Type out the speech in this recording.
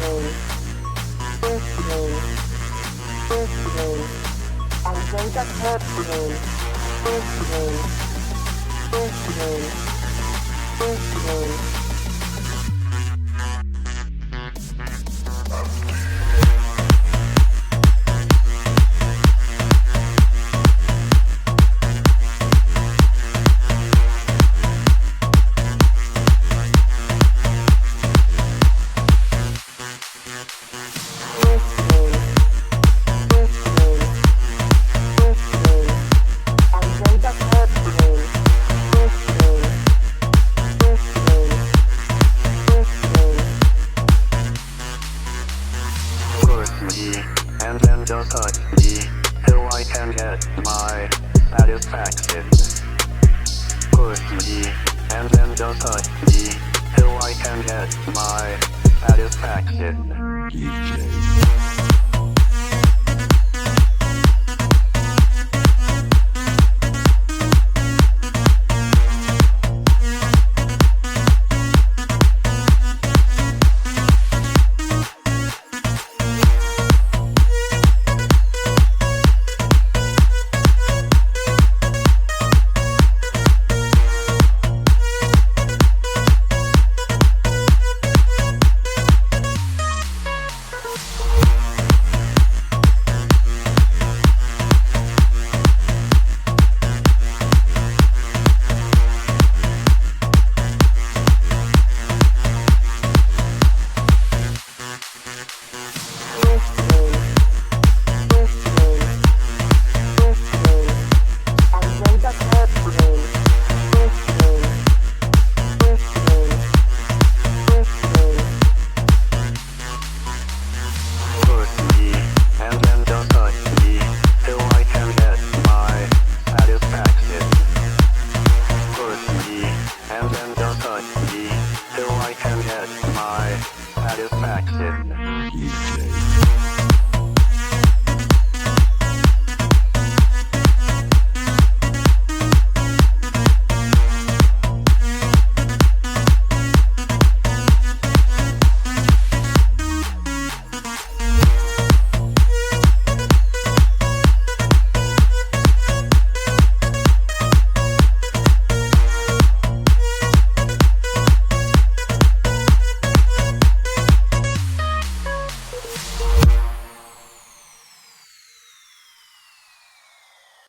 And then just touch me till I can get my satisfaction. Push me and then just touch me till I can get my satisfaction. And then just touch me till I can get my satisfaction.